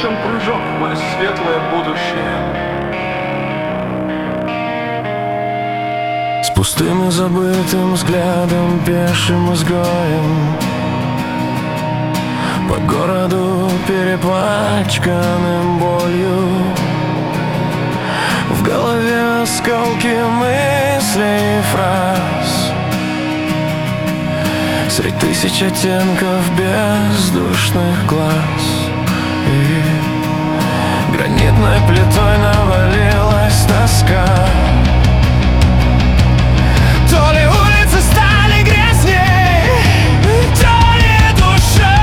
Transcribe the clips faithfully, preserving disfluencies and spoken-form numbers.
совершен прыжок в мое светлое будущее. С пустым и забытым взглядом, пешим изгоем, по городу перепачканным болью, в голове осколки мыслей и фраз, средь тысяч оттенков бездушных глаз. И гранитной плитой навалилась тоска. То ли улицы стали грязней, то ли душа.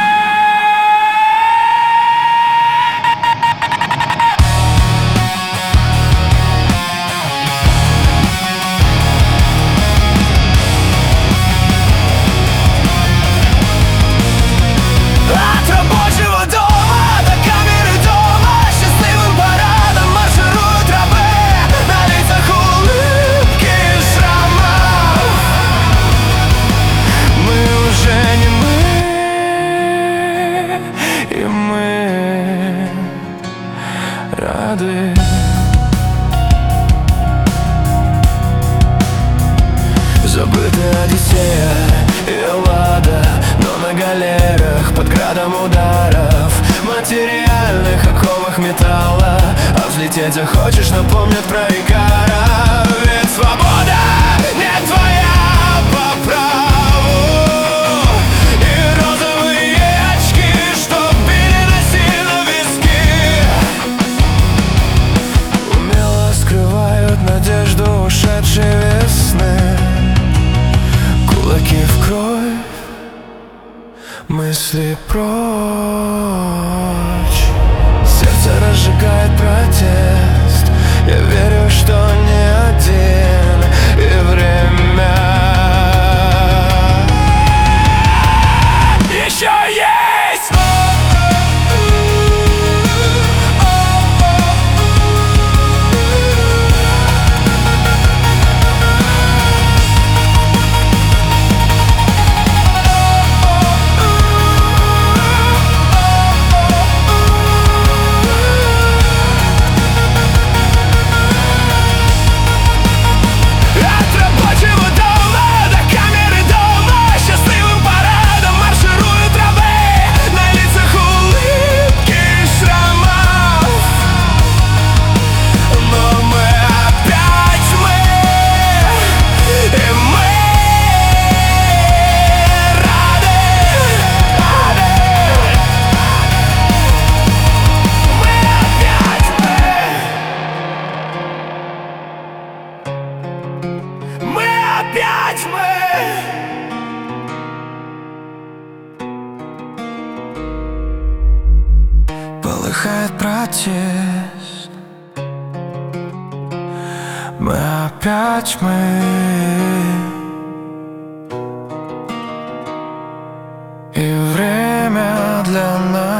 От рабочего дома до камеры дома счастливым парадом маршируют рабы, на лицах улыбки и шрамов. Мы уже не мы, и мы рады. Забытая Одиссея и Эллада, но на галерах под градом ударов материальных оковах металла. А взлететь захочешь, напомнят про Икара. Ведь свобода не твоя по праву. И розовые очки, что били насильно виски, умело скрывают надежду ушедшей весны. Кулаки в кровь, мысли прочь. Сердце разжигает протест. Я верю, что не один. И время еще есть. Полыхает протест. Мы опять мы. И время для нас